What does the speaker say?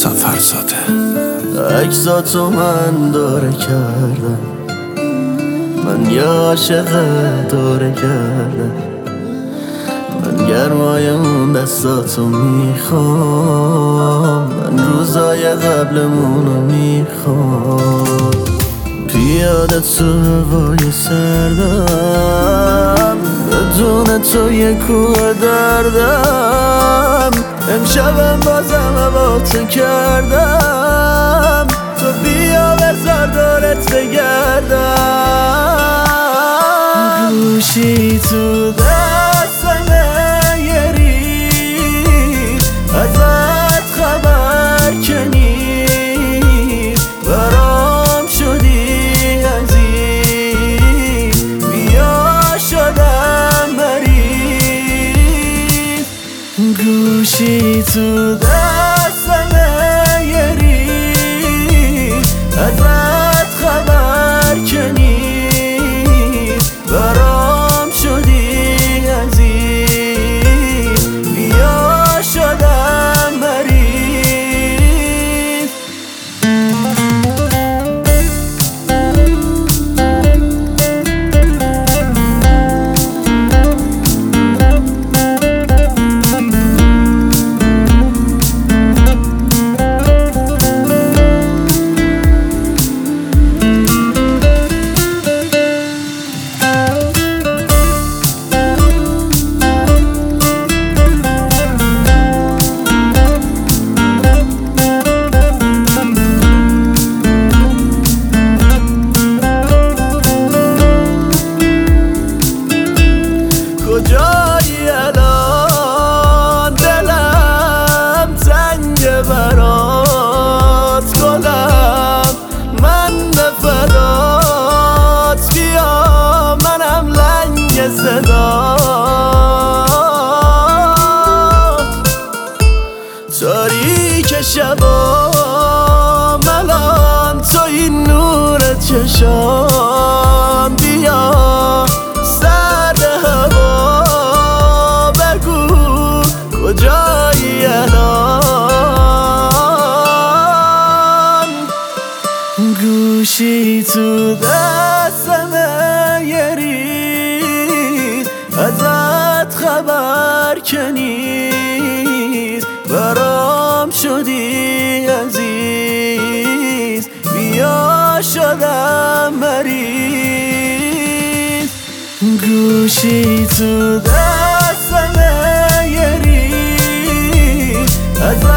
فرزاده. عکساتو من داره کردم، من یه عاشق داره کردم، من گرمای اون دستاتو میخوام، من روزای قبلمونو میخوام. پیاده تو هوای سردم، بدون تو یه کوه دردم. امشبم بازم با کردم، تو بیا بذار دورت بگردم. گوشی تو دستمه یه ریز، ازت خبر که نیست، برام شدی عزیز، بیا شدم مریض. گوشی تو دستمه یه ریز، ازت خبر که نیست، برام شدی عزیز، بیا شدم مریض. کجایی الان دلم تنگه برات گلم، من به فدات بیا، منم لنگ صدات. تاریک شبام الان توی نور چشام، بیا سرد هوا بگو کجایی الان. گوشی تو دستمه یه ریز، ازت خبر که نیست، برام شدی عزیز، بیا شدم مریض. گوشی تو دستمه یه ریز،